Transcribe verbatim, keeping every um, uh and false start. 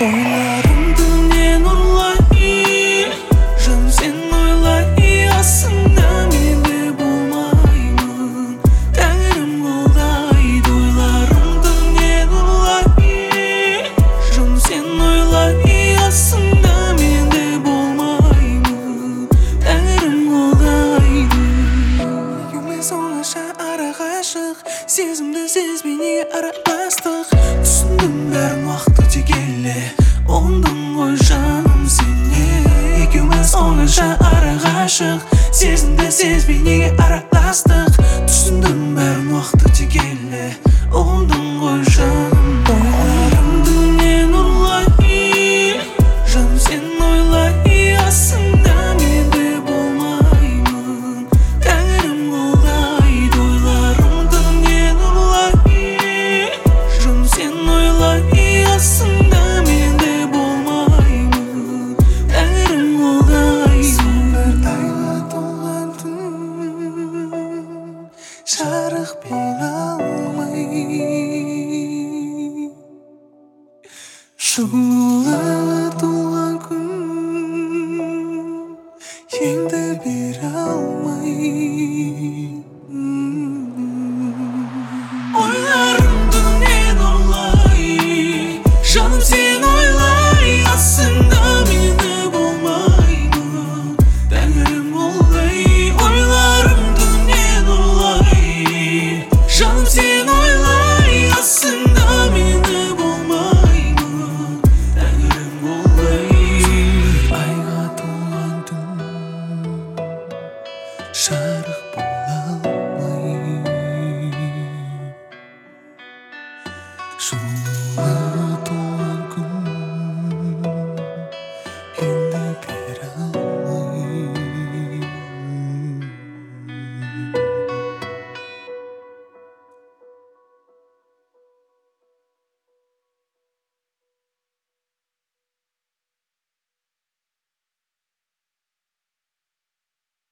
Oylarımdı men uрлай, жаным сен ойлай, aslında mende болмаймын. Тәңірім қолдайды. Ойларымды мен uрлай, жаным сен ойлай, aslında mende болмаймын. Тәңірім қолдайды. Екеуміз оңаша ара ғашық, сезімді сезбей неге араластық? Түсіндім бәрін уақыт өте келе, оңдың ғой жаным сене. Екеуміз оңаша ара ғашық, сезімді сезбей неге араластық? Түсіндім бәрін уақыт өте келе, оңдың ғой жаным. Ойларымды мен ұрлай, жаным сен ойлай, aslında менде болмаймын. Тәңірім қолдайды. Ойларымды мен ұрлай, жаным сен ойлай, aslında менде болмаймын. Тәңірім қолдайды. Сонар айға толған түн, жарық бере алмай, жылуға толған күн, енді бере алмай. Ойларымды мен ұрлай, жаным сен ойлай, aslında менде болмаймын. Тәңірім қолдай. Ойларымды мен ұрлай, жаным сен ойлай, aslında менде болмаймын. Тәңірім қолдай. Айға толған түн, жарық бола алмай, жылуға